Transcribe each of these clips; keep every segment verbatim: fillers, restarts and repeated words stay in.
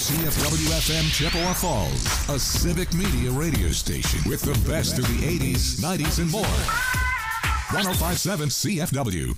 C F W F M Chippewa Falls, a civic media radio station with the best of the eighties, nineties, and more. one oh five point seven C F W.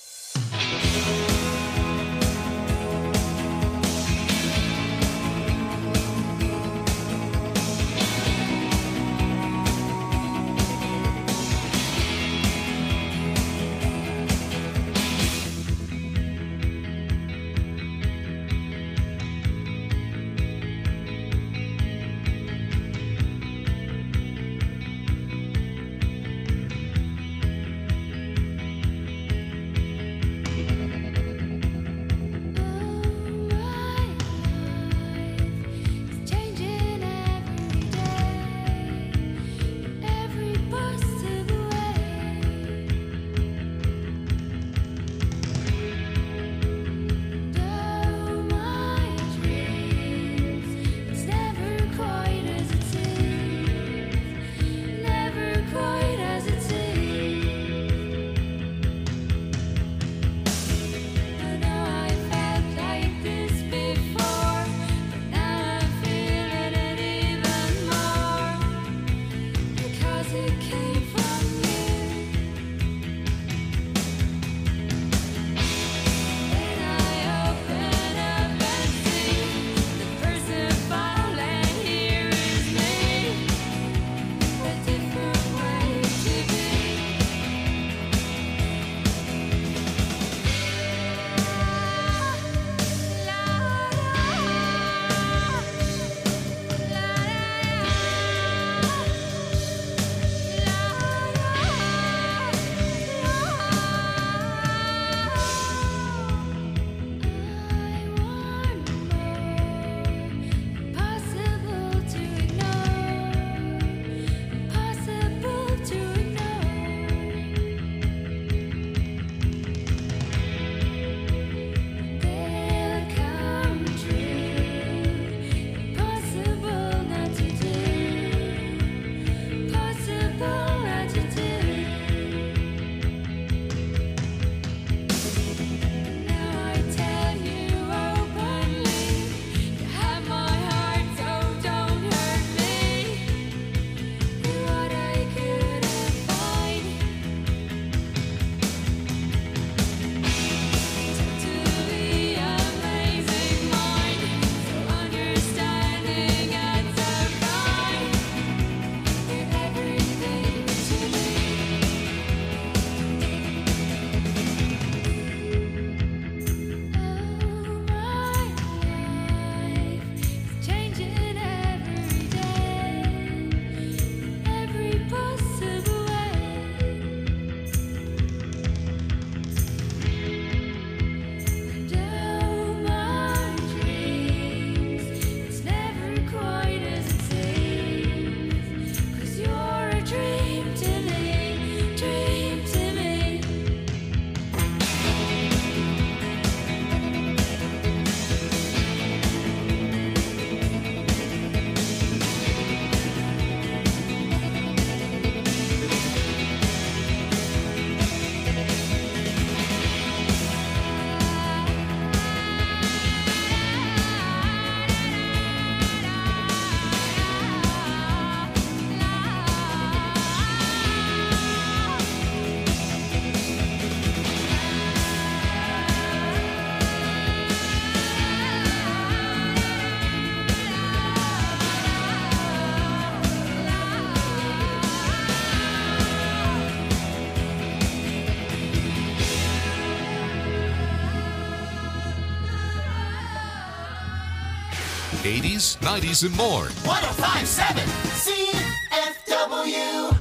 eighties, nineties, and more. one oh five point seven C F W.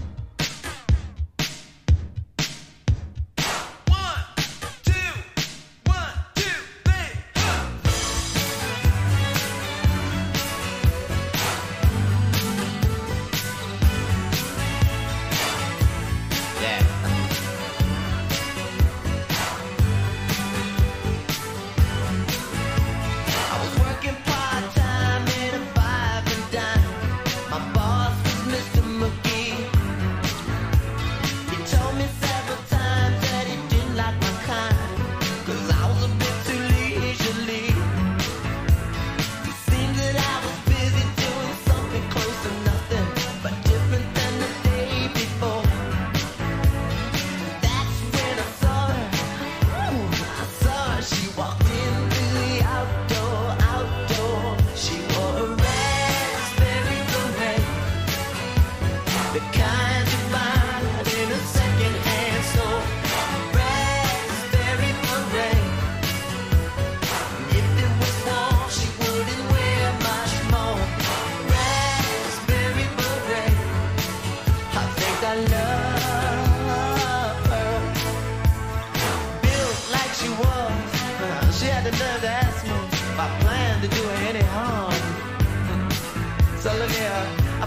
I was working part-time in a five and dime. My boss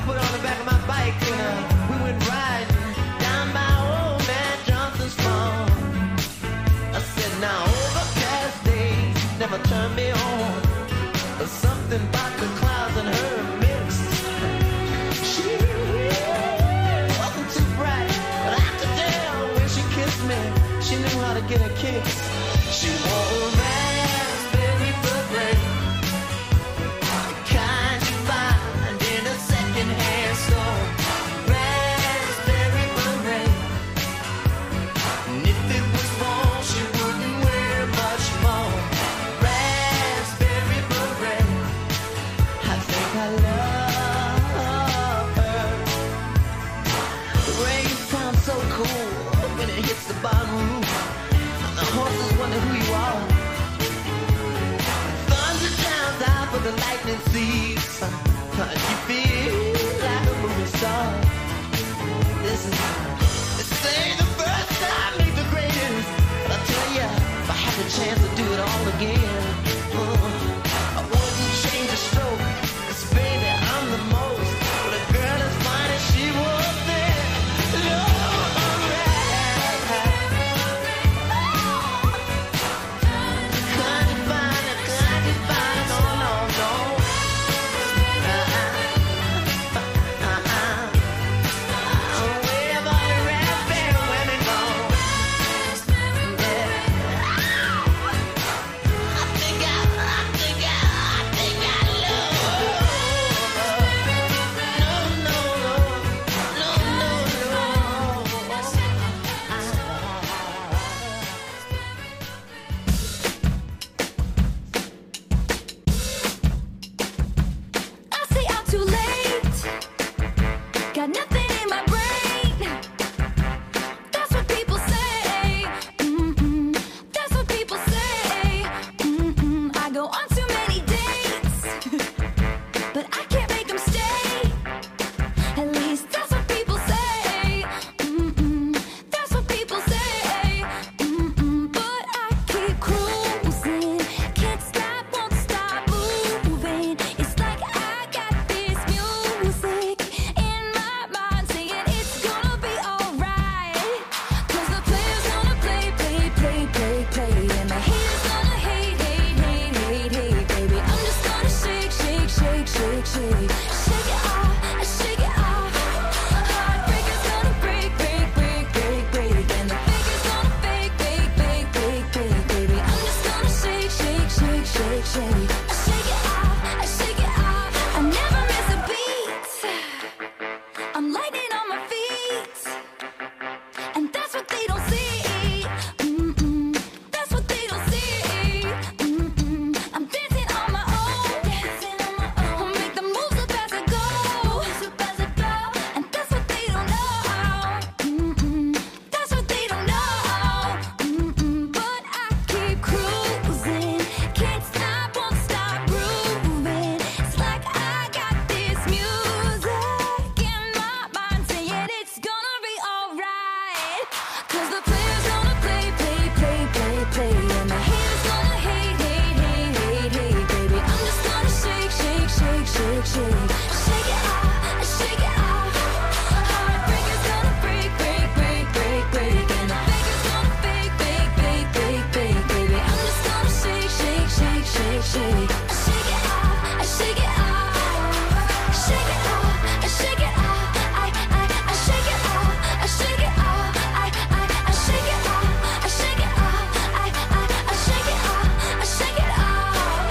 put on the back of my bike and uh, we went riding down by old man Johnson's farm. I said, now overcast days never turn me on. There's something about the clouds and her mix. She wasn't too bright, but I could tell when she kissed me, she knew how to get a kiss. She wore a raspberry beret, the kind you find in a second-hand store. Raspberry beret, and if it was fall, she wouldn't wear much more. Raspberry beret, I think I love her. The rain sounds so cool when it hits the bottom roof. The horses wonder who you are. Thunder drowns out for the lightning sees. You feel like a movie star. This is, this ain't the first time, ain't the greatest. But I tell ya, if I had the chance to do it all again, uh, I wouldn't change a stroke. 'Cause baby, I'm the most. But a girl as fine as she was then, Lord, alright. Can't you find it? Can't you find it? No, no, no. Uh-uh. Uh-uh. Where have all the raspberry women gone? Yeah. I think I, I think I, I think I love her. No, no, no. No, no, no. I say I'm too late. Got nothing in my brain. That's what people say. Mm-mm. That's what people say. Mm-mm. I go on too many dates, but I can't make them stay. At least that's what people say. Mm-mm. That's what people say. Mm-mm. But I keep cruising, can't stop, won't stop moving. It's like I got this music in my mind saying it's gonna be alright. 'Cause the player's gonna play, play, play, play, play, and the haters gonna hate, hate, hate, hate, hate, baby. I'm just gonna shake, shake, shake, shake, shake, shake it off, shake it off. Heartbreaker's gonna break, break, break, break, break, and the faker's gonna fake, fake, fake, fake, fake, baby. I'm just gonna shake, shake, shake, shake, shake, shake it off, shake it off. I never miss a beat. I'm lightning on my feet, and that's what they don't see. Mm-mm. That's what they don't see. Mm-mm. I'm dancing on my own, dancing on my own. I'll make the moves up as I go, as I go. And that's what they don't know. Mm-mm. That's what they don't know. Mm-mm. But I keep cruising, can't stop, won't stop grooving. It's like I got this music in my mind saying it's gonna be alright. 'Cause the player's gonna play, play, play, play, play, and the haters gonna hate, hate, hate, hate, hate, baby. I'm just gonna shake, shake, shake, shake, shake, shake it off, shake it off. Heartbreaker's gonna break, break, break, break, break, and the faker's gonna fake, fake, fake, fake, fake, baby. I'm just gonna shake, shake, shake, shake, shake, shake it off, shake it off, shake it off, shake it off. I, I, I shake it off, I shake it off. I, I, I shake it off, I shake it off. I, I, I shake it off, I shake it off.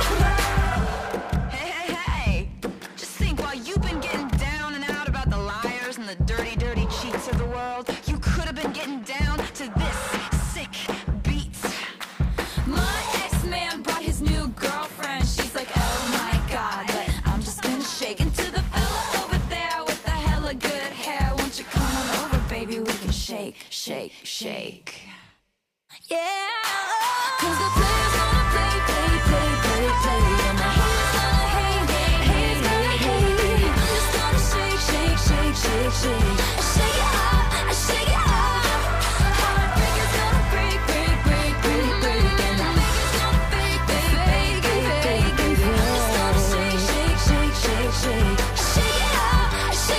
Hey, hey, hey! Just think, while you've been getting down and out about the liars and the dirty, dirty cheats of the world, you could have been getting down to this sick beat. My ex-man brought his new girlfriend. She's like, oh my god, but I'm just gonna shake into the fella over there with the hella good hair. Won't you come on over, baby? We can shake, shake, shake. Yeah. 'Cause the player's gonna play, play, play, play, play, and the haters gonna hate, hate, hate, hate, hate. I'm just gonna shake, shake, shake, shake, shake, shake it off, shake it off. Heartbreaker's gonna break, break, break, break, break, and the faker's gonna fake, fake, fake, fake, fake, baby. I'm just gonna shake, shake, shake, shake, shake, shake it off,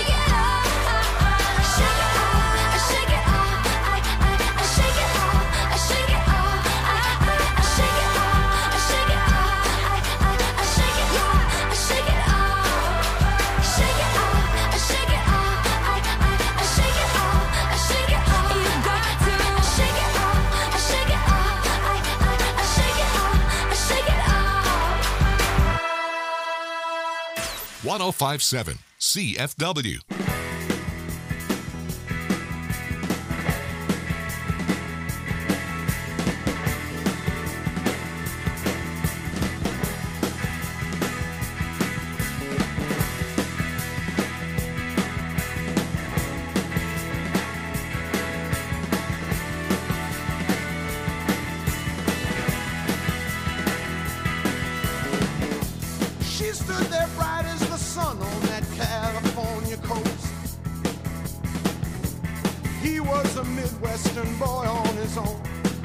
one oh five point seven C F W. She stood there bright as the sun on that California coast. He was a Midwestern boy on his own.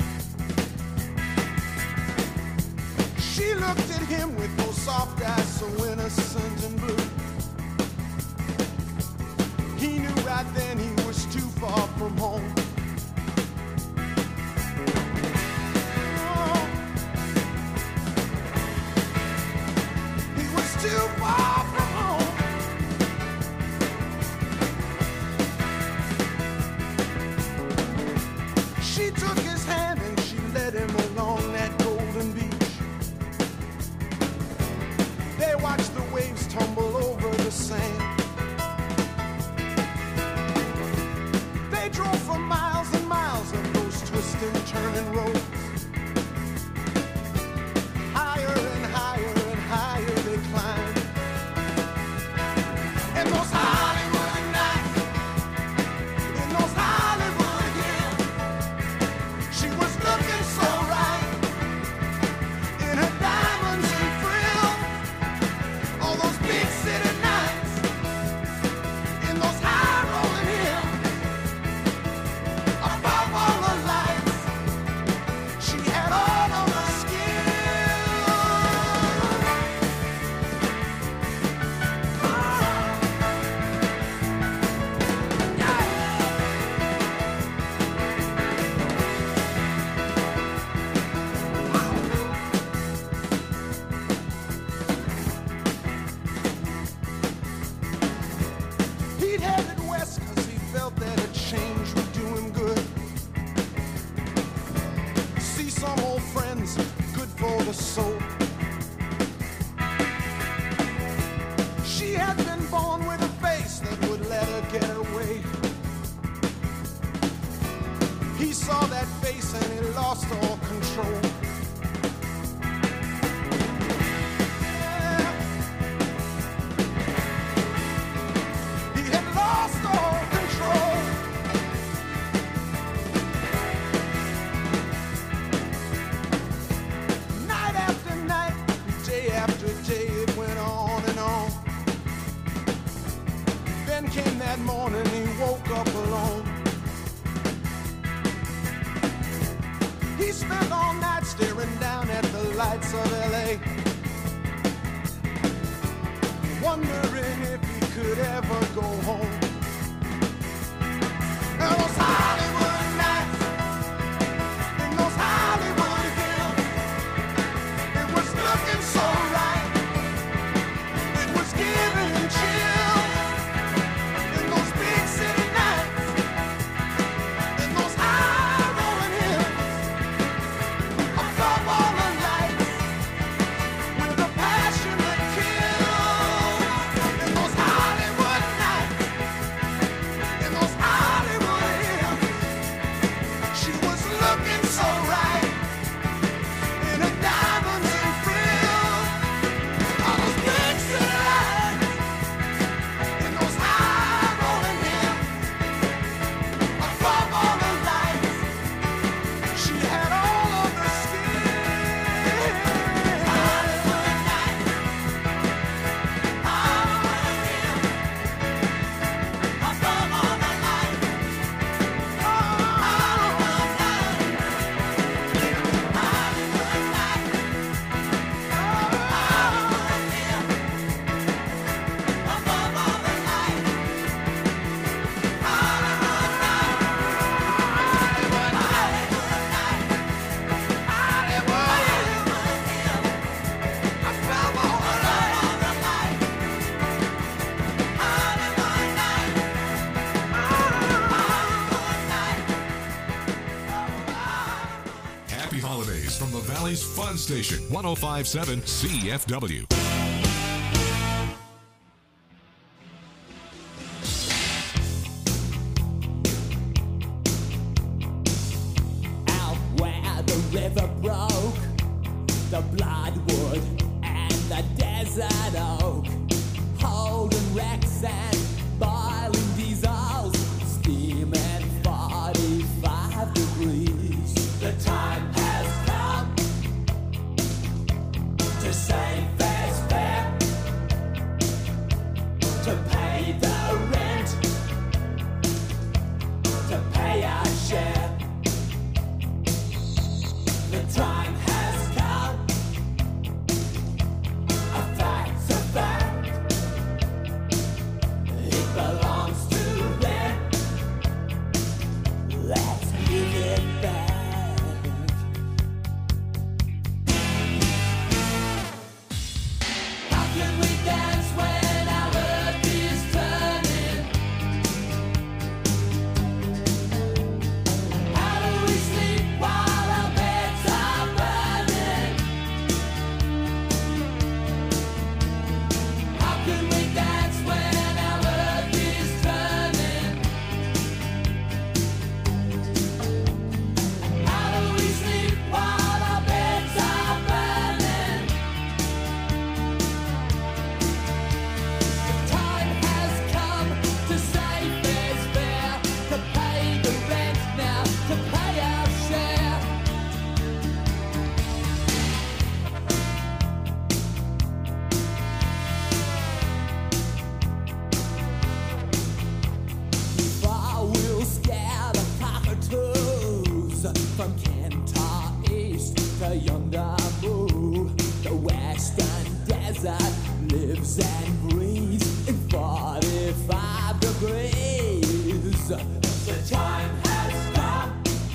She looked at him with those soft eyes so innocent and blue. He knew right then he was too far from home. Oh, he was too far from home. She took his hand and she led him along that golden beach. They watched the waves tumble over the sand. They drove for miles and miles of those twisting, turning roads. Higher and higher and higher they climbed. And those Hollywood nights, in those Hollywood hills, she was looking so right in her diamonds and frills. All those big city nights, in those high rolling hills, above all the lights, she had all of the He'd headed west cause he felt that a change would do him good. See some old friends, good for the soul. She had been born with a face that would let her get away. He saw that face and he lost all control. Yeah. He had lost all control. Night after night, day after day, it went on and on. Then came that morning, he woke up alone. He spent all night staring down at the lights of L A, wondering if he could ever go home. And those Hollywood nights, in those Hollywood hills, it was looking so right, it was giving chills. In those big city nights, in those high rolling hills, above all the lights, with a passion that kills. In those Hollywood nights, in those Hollywood hills, she was looking so right in her diamonds and frills. All those big city lights, in those high rolling hills, above all the lights, she had all of the skill. Hollywood nights, Hollywood hills, above all the lights, Hollywood nights, Hollywood nights, Hollywood hills, above all the lights, Hollywood nights, Hollywood, Hollywood nights, Hollywood hills, above all the lights, Hollywood nights, Hollywood nights. Happy holidays from the Valley's Fun Station, one oh five point seven C F W. river broke, the bloodwood and the desert oak, holding wrecks and boiling diesels, steaming forty-five degrees. The time has come to save fair's fair, to pay the rent, to pay our share. The time has come, a fact's a fact, it belongs to them, let's give it back. How can we dance when our earth is turning? How do we sleep while our beds are burning? How can we dance when our earth is turning? How do we sleep while our beds are burning? The time has come to save fair's fair, to pay the rent now, to pay our share. Far we'll scare the cockatoos from Kentar East to yonder Moo. The western desert lives and breathes in forty-five degrees. The time has come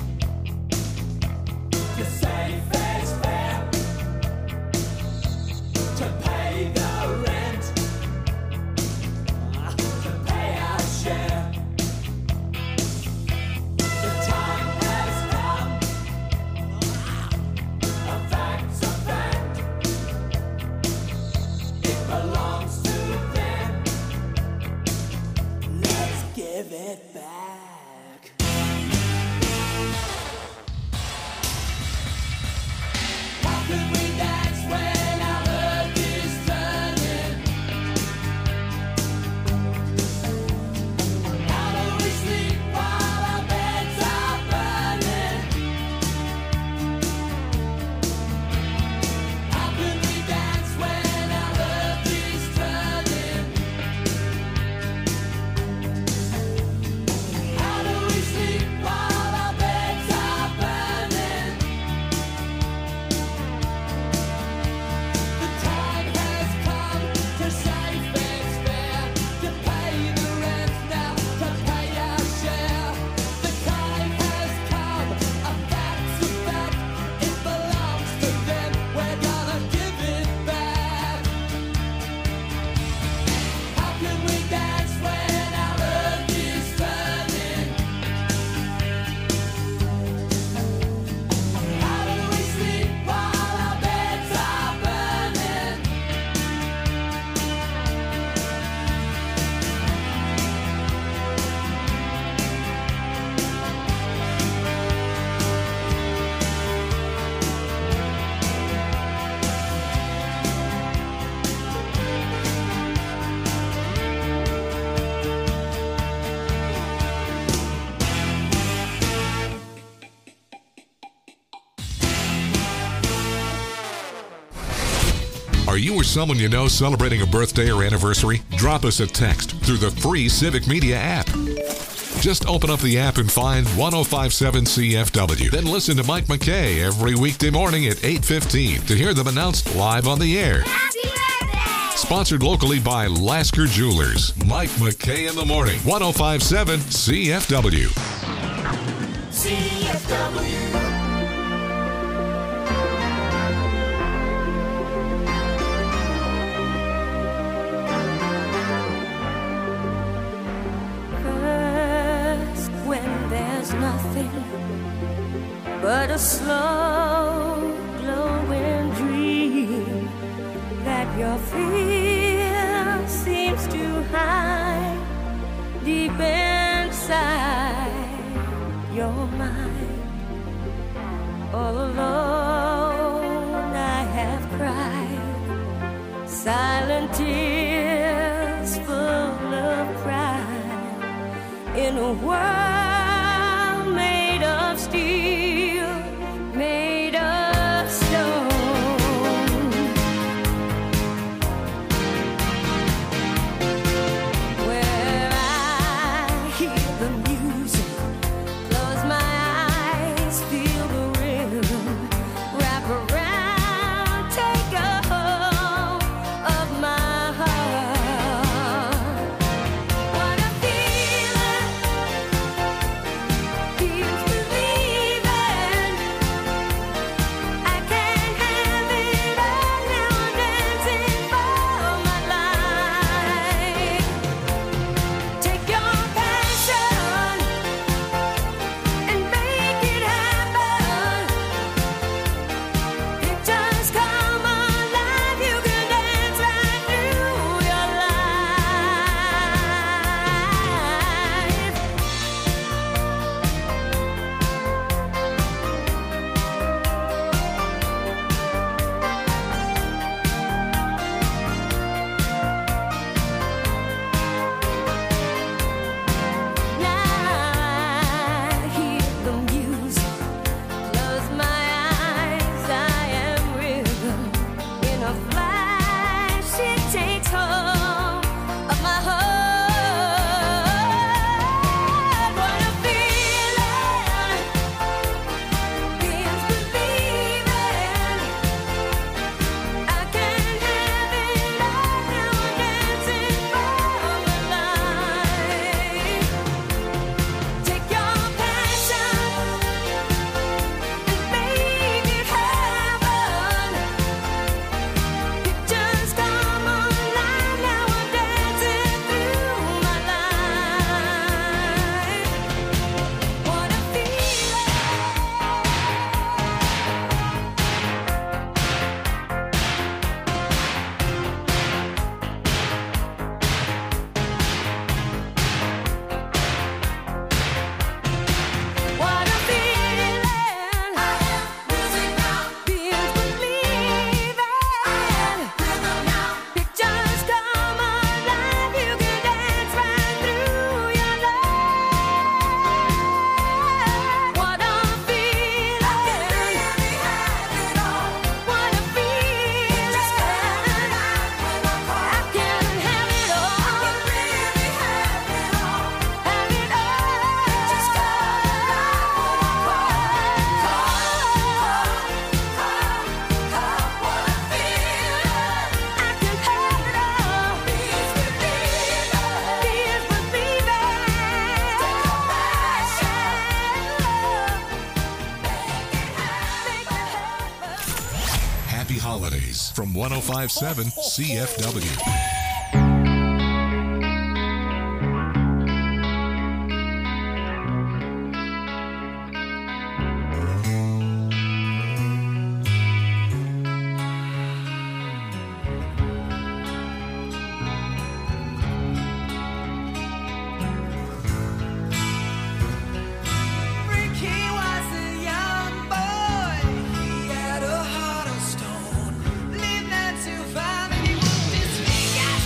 to save fair's fair, to pay the rent, to pay our share. The time has come, a fact's a fact, it belongs to them, let's give it back. How can we dance when our earth is turning? How do we sleep while our beds are burning? How can we dance when our earth is turning? How do we sleep while our beds are burning? The time has come to save fair's fair, to pay the rent now, to pay our share. The time has come, a fact's a fact, it belongs to them, we're gonna give it back. How can we dance when our earth is turning? How do we sleep while our beds are burning? Are you or someone you know celebrating a birthday or anniversary? Drop us a text through the free Civic Media app. Just open up the app and find one oh five seven C F W. Then listen to Mike McKay every weekday morning at eight fifteen to hear them announced live on the air. Happy birthday! Sponsored locally by Lasker Jewelers. Mike McKay in the morning. one oh five seven C F W. C F W. First, when there's nothing but a slow glowing dream that your fear seems to hide deep inside your mind, all alone. world made of steel, made of stone. Where I hear the music, close my eyes, feel the rhythm, wrap around, take a hold of my heart. What a feeling, feels believing. I can't have it all now, I'm dancing for my life. Take your passion and make it happen. It just come alive, you can dance right through your life. Now I hear the music, close my eyes, I am rhythm. In a flash, it takes hold of my heart. What a feeling, feels believing. I can't have it all now, I'm dancing for my life. Take your passion and make it happen. It just come alive now, I'm dancing through my life. What a feeling. What a feeling. I am music now. Feels believing. I am rhythm now. Pictures come alive. You can dance right through your life. What a feeling. I can really have it all. What a feeling. Just come alive when I call. I can have it all. I can really have it all. Have it all. Just come alive when I call. Call, call, call, call. What a feeling. I can have it all. Feels believing. Feels believing. Take your passion. Make it happen. Happy holidays from one oh five point seven C F W. Ricky was a young boy. He had a heart of stone. Lived not too far, and he worked his fingers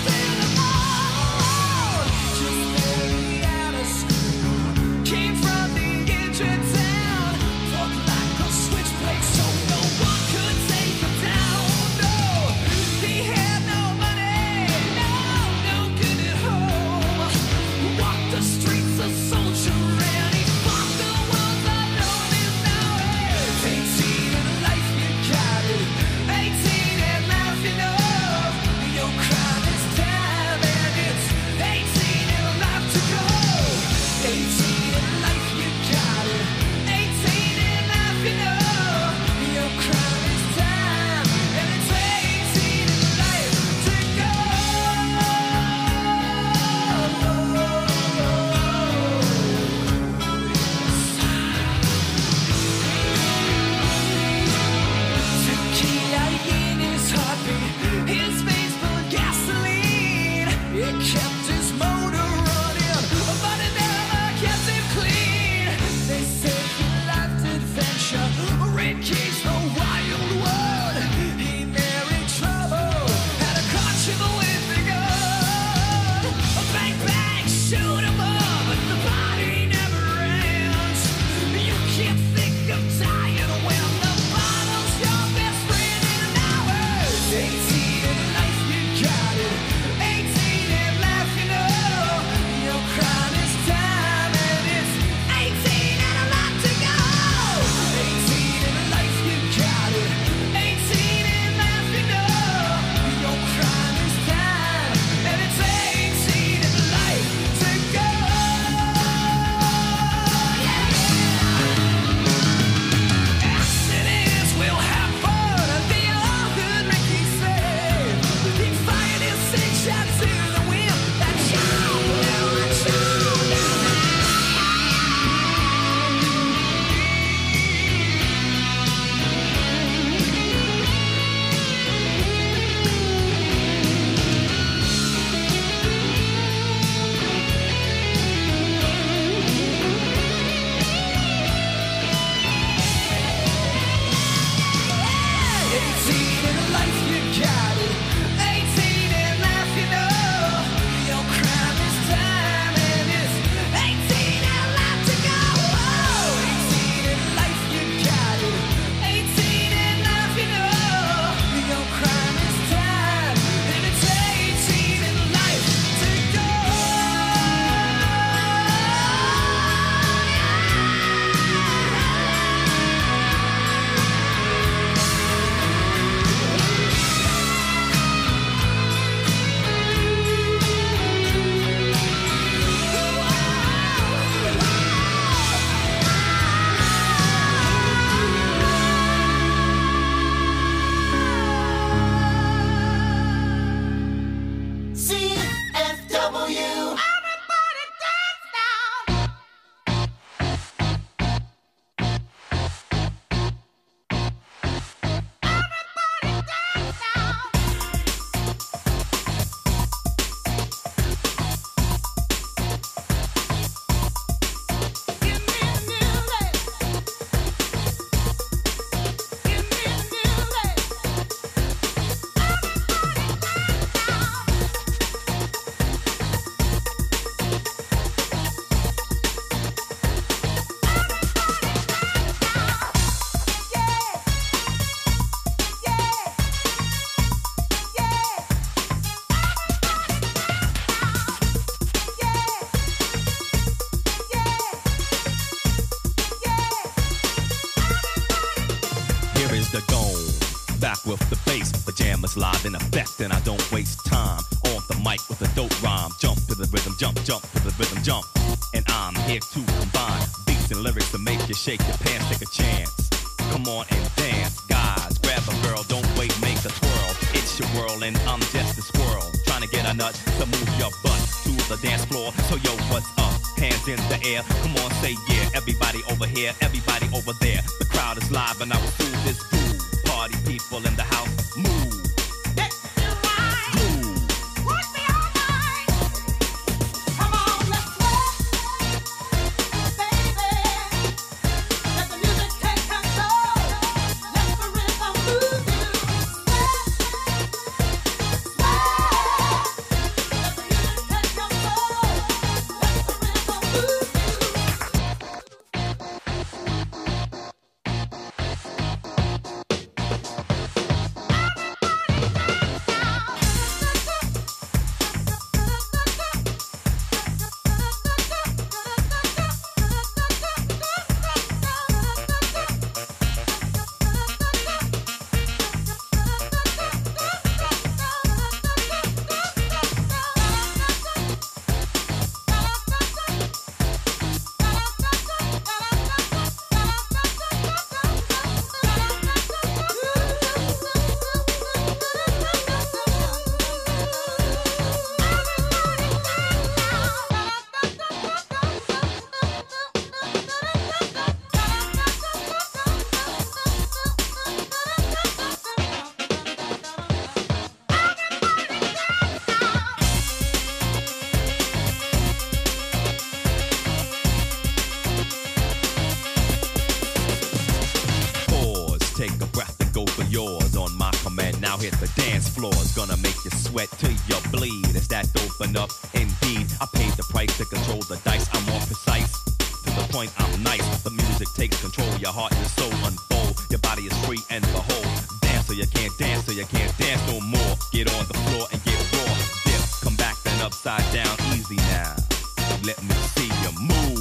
the dome. Back with the bass, pajamas live in effect, and I don't waste time on the mic with a dope rhyme. Jump to the rhythm, jump, jump to the rhythm, jump. And I'm here to combine beats and lyrics to make you shake your pants, take a chance. Come on and dance, guys, grab a girl, don't wait, make a twirl. It's your world and I'm just a squirrel, trying to get a nut to move your butt to the dance floor. So yo, what's up? Hands in the air, come on, say yeah. Everybody over here, everybody over there. The crowd is live and I will do this groove. Party people in the house, move. Gonna make you sweat till you bleed. It's that open up indeed. I paid the price to control the dice. I'm more precise. To the point, I'm nice. The music takes control. Your heart and your soul unfold. Your body is free and behold. Dance so you can't dance, so you can't dance no more. Get on the floor and get raw. Dip, come back then upside down. Easy now. Let me see you move.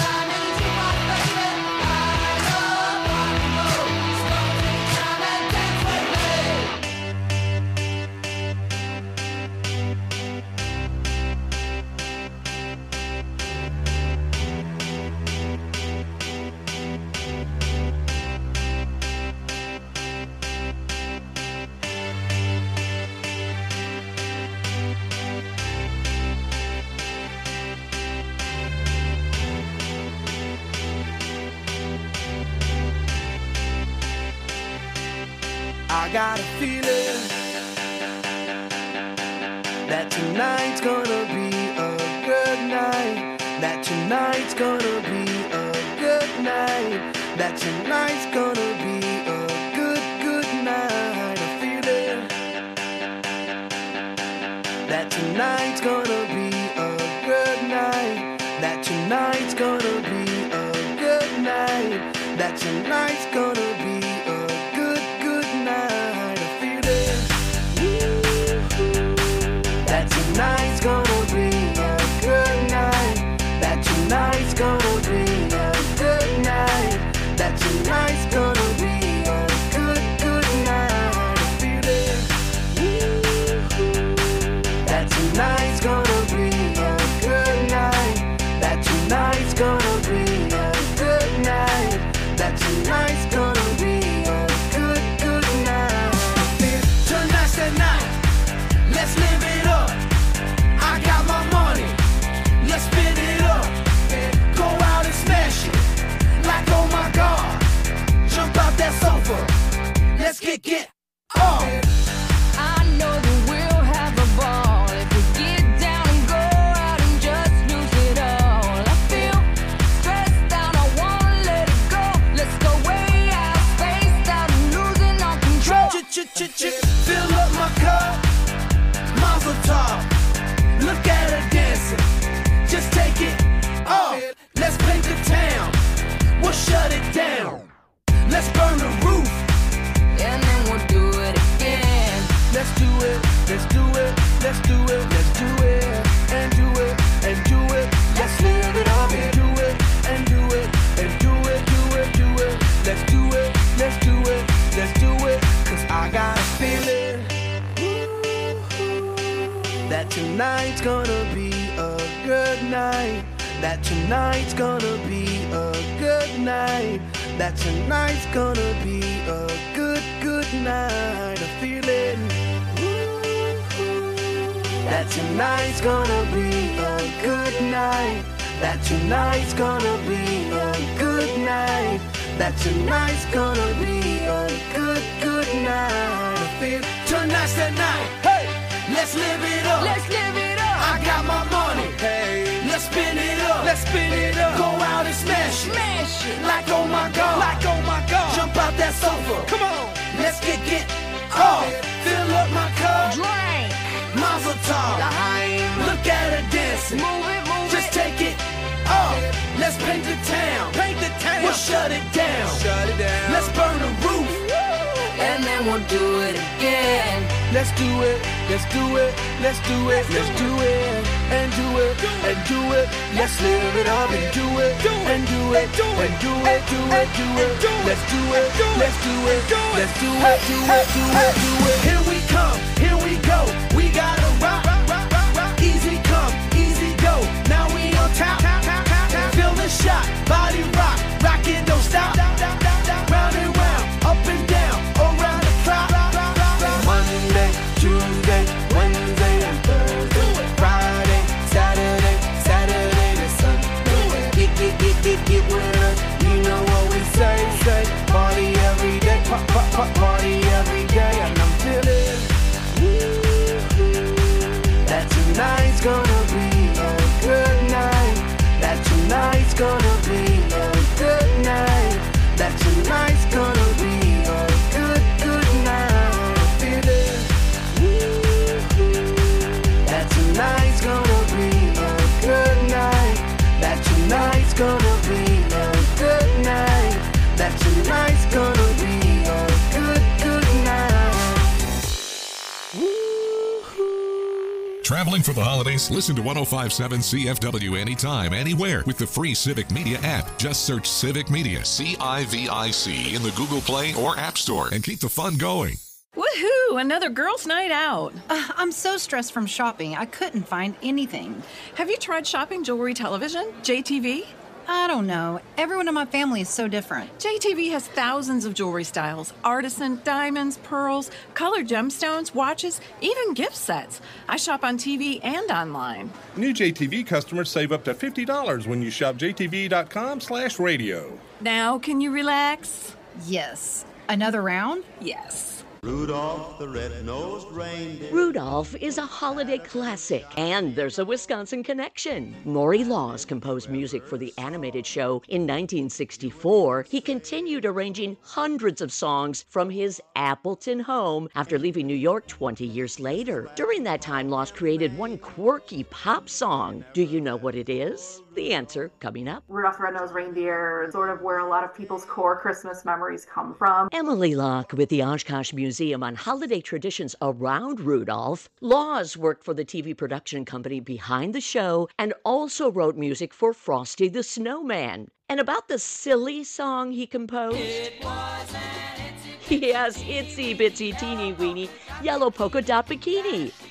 I got a feeling that tonight's gonna be a good night. That tonight's gonna be a good night. That tonight's gonna be a good, good night. A feeling that tonight's gonna be a good night. That tonight's gonna be a good night. That tonight's gonna be a good, good night. A feeling that tonight's gonna be a good night. That tonight's gonna be a good night. That tonight's gonna be a good, good night. A feeling that tonight's gonna be a good night. That tonight's gonna be a good night. That tonight's gonna be a good, good night. Tonight's the night. Let's live it up. I got my money. Let's spin it up. Go out and smash it. Like, oh my God. Jump out that sofa. Let's get, get off. I know that we'll have a ball if we get down and go out and just lose it all. I feel stressed out, I wanna let it go. Let's go way out, spaced out and losing all control. Fill up my cup, Mazel tov. Look at her dancing, just take it off. Let's paint the town, we'll shut it down. Let's burn the roof, And then we'll do it again. let's do it, let's do it, let's do it, let's do it, and do it, and do it. Let's live it up and do it, and do it, and do it, do it, do it. Let's do it, let's do it, let's do it. Cause I got a feeling that tonight's gonna be a good night. That tonight's gonna be a good night. That tonight's gonna be a good, good night. A feeling that tonight's gonna be a good night. That tonight's gonna be a good night. That tonight's gonna be a good, good night. I feel tonight's the night. Hey, let's live it up. Let's live it up. I got my money. Hey, let's spin it up. Let's spin it up. Go out and smash it. Smash it. Like oh my God. Like oh my God. Jump out that sofa. Come on. Let's get get off. Fill up my cup. Drink. Mazel tov. L'chaim. Look at her dancing. Move it, move Just it. take it off. Let's paint the town. Paint the town. We'll shut it down. Shut it down. Let's burn the roof. And then we'll do it again. Let's do it, let's do it, let's do it, let's do it, and do it, and do it. Let's live it up and do it, and do it, and do it, do it, do it. Let's do it, let's do it, let's do it, do it, do it, do it. Here we come, here we go. We gotta rock, easy come, easy go. Now we on top, feel the shot, body rock, rock it, don't stop. Round and round, up and down, around the clock. Monday, Tuesday, Wednesday, and Thursday, Friday, Saturday, Saturday to Sunday. Get, get, get, get, get with us. You know what we say, say. Party every day, pa, pa, pa, party every day, and I'm feeling woo-hoo. That tonight's gonna be a good night. That tonight's gonna be a good night. That tonight's gonna be a good, good night. Feeling woo-hoo. That tonight's gonna be a good night. That tonight's gonna be a good night. That tonight's gonna be a good, good night. Woo-hoo. Traveling for the holidays? Listen to one oh five point seven C F W anytime, anywhere with the free Civic Media app. Just search Civic Media, C I V I C, in the Google Play or App Store and keep the fun going. Woohoo! Another girls' night out. Uh, I'm so stressed from shopping, I couldn't find anything. Have you tried shopping jewelry television, J T V? I don't know. Everyone in my family is so different. J T V has thousands of jewelry styles, artisan, diamonds, pearls, colored gemstones, watches, even gift sets. I shop on T V and online. New J T V customers save up to fifty dollars when you shop J T V dot com slash radio. Now, can you relax? Yes. Another round? Yes. Rudolph the red-nosed reindeer. Rudolph is a holiday classic, and there's a Wisconsin connection. Maury Laws composed music for the animated show in nineteen sixty-four. He continued arranging hundreds of songs from his Appleton home after leaving New York twenty years later. During that time, Laws created one quirky pop song. Do you know what it is? The answer coming up. Rudolph the Red-Nosed Reindeer is sort of where a lot of people's core Christmas memories come from. Emily Locke with the Oshkosh Museum on holiday traditions around Rudolph. Laws worked for the T V production company behind the show and also wrote music for Frosty the Snowman. And about the silly song he composed? It was an itsy Yes, itsy bitsy teeny weeny yellow polka dot bikini.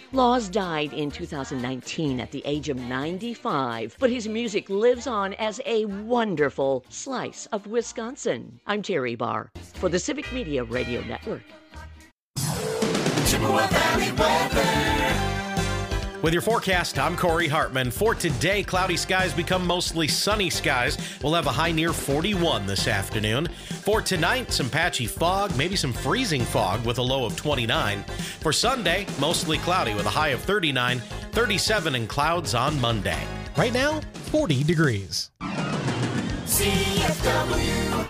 Laws died in two thousand nineteen at the age of ninety-five, but his music lives on as a wonderful slice of Wisconsin. I'm Terry Barr for the Civic Media Radio Network. Chippewa Valley weather. With your forecast, I'm Corey Hartman. For today, cloudy skies become mostly sunny skies. We'll have a high near forty-one this afternoon. For tonight, some patchy fog, maybe some freezing fog with a low of twenty-nine. For Sunday, mostly cloudy with a high of thirty-nine, thirty-seven and clouds on Monday. Right now, forty degrees. C F W.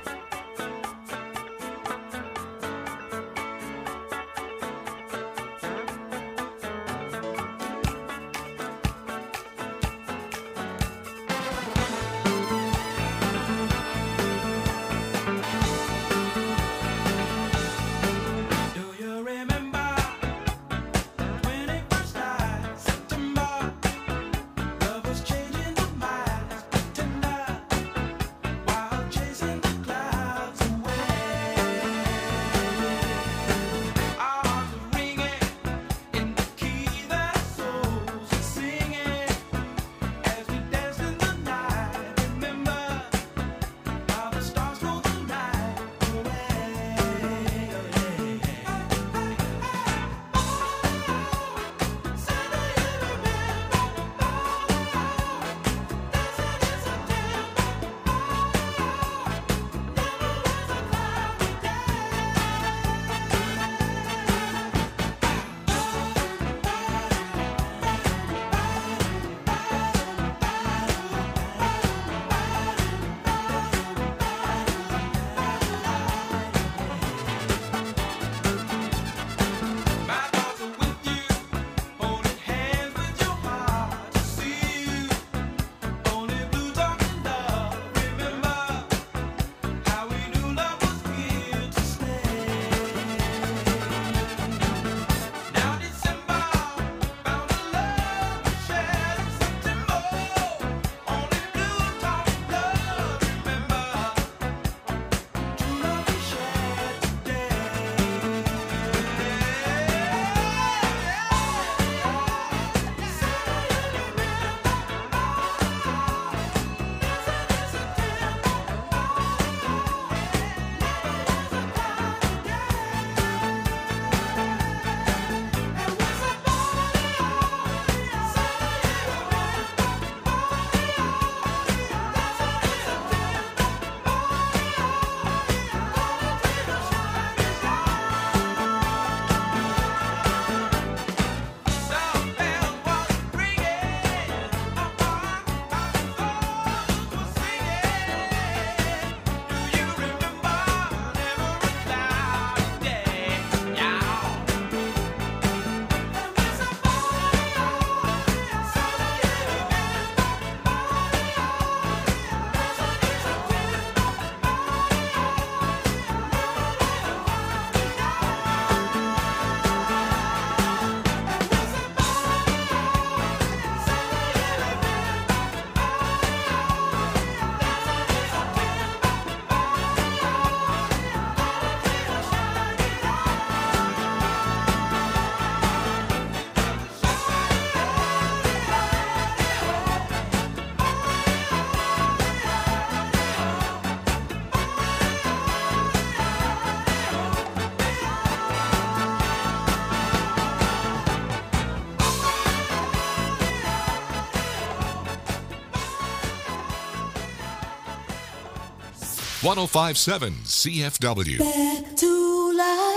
one oh five point seven C F W. Back to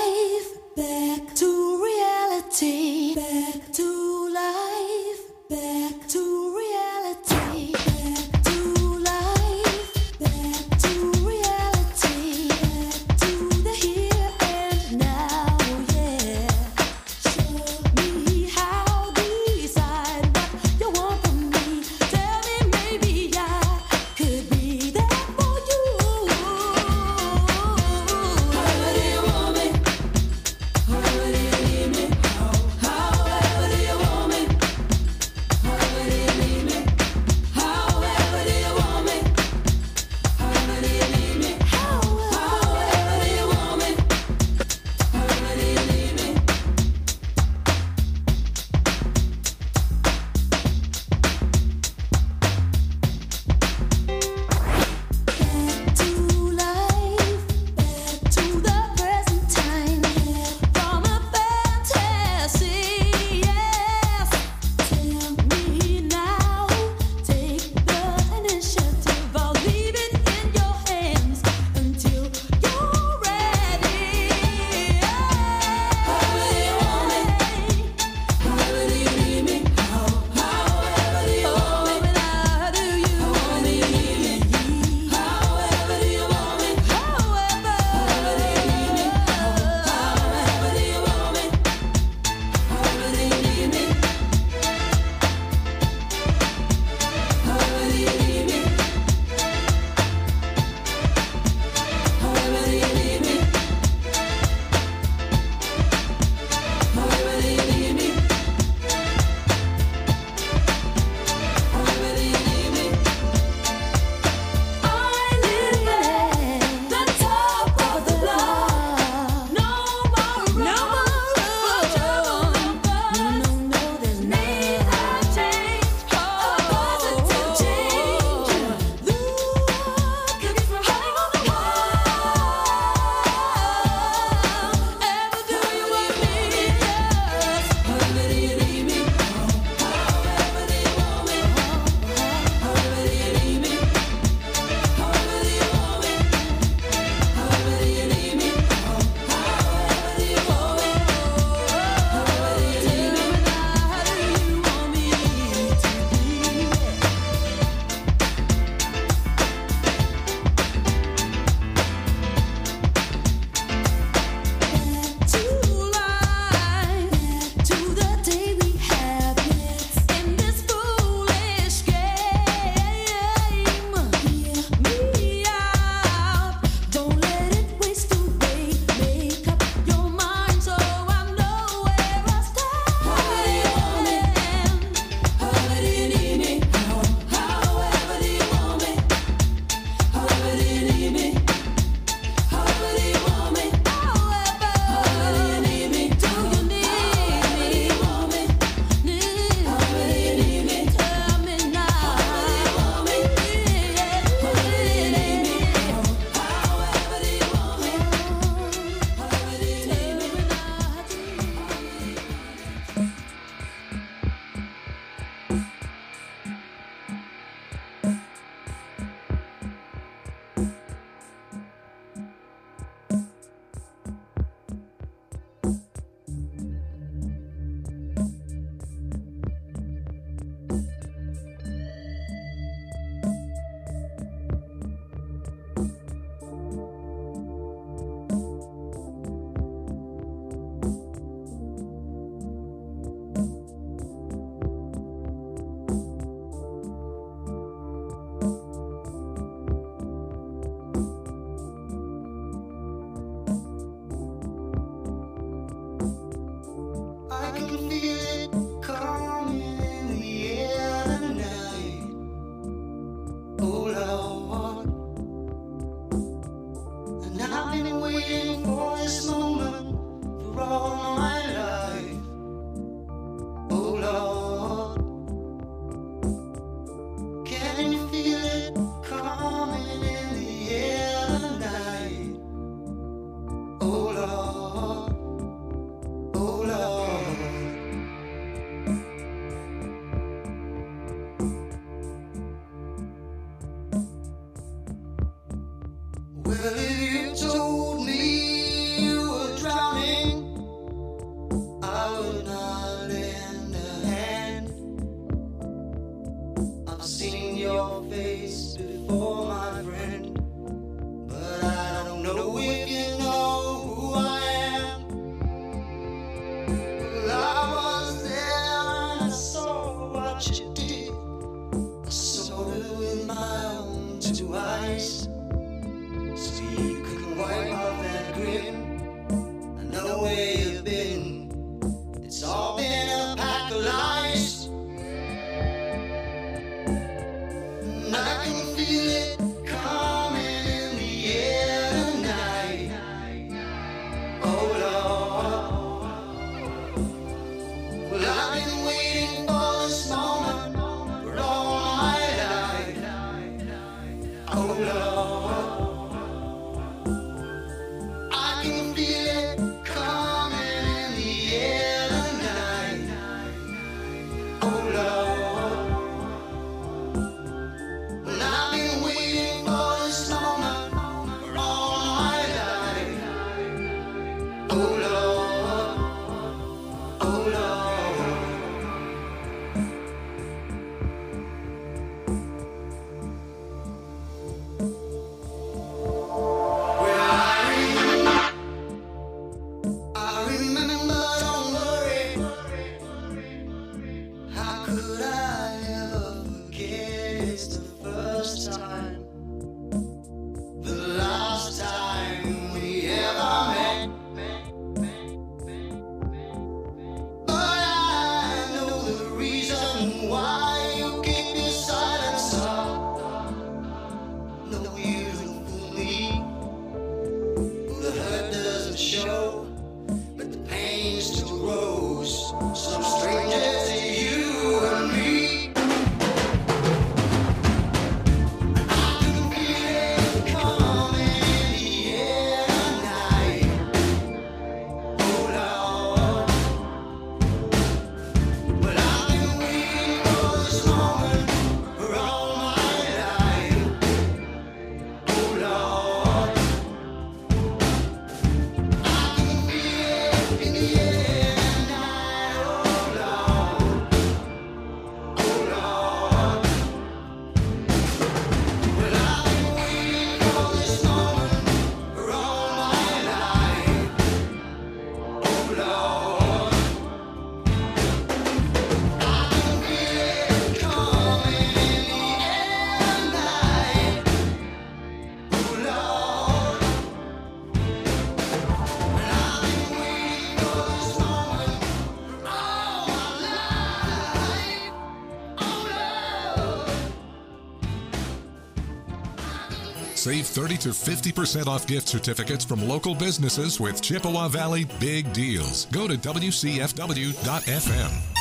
life, back to reality, back to life, back to reality, back to life, back to reality, back to the here and now, yeah. Show me how, decide what you want from me. Tell me maybe I could be there for you. Hurry Well, if you told me you were drowning, I would not lend a hand. I've seen your face before, my friend, but I don't know if you know who I am. Well, I was there and I saw what you did. I saw it with my own two eyes. So you couldn't wipe off that grin. I know where you've been. It's all been a pack of lies. And I can feel it coming in the air tonight. Oh Lord. Well, I've been waiting for this moment for all my life. Oh Lord. I can feel it coming in the air tonight. Oh Lord. Well, I've been waiting for this moment for all my life. Oh Lord. Oh Lord. Well, I I remember, don't worry. How could I ever forget? It's the first time, the last time we ever met. But I know the reason why you keep your silence up. No, you don't fool me. The hurt doesn't show, but the pain still grows. Some stranger to you and me. I can feel it coming in the air tonight. Oh Lord. Well, I've been waiting for this moment for all my life. Oh Lord. I can feel it in the air tonight. Oh Lord. Oh Lord. Well, I've been waiting for this moment for all my life. Oh Lord. I can feel it coming in the air tonight. Oh Lord. And I've been waiting for this moment for all my life. Oh Lord. Save thirty to fifty percent off gift certificates from local businesses with Chippewa Valley Big Deals. Go to W C F W dot F M.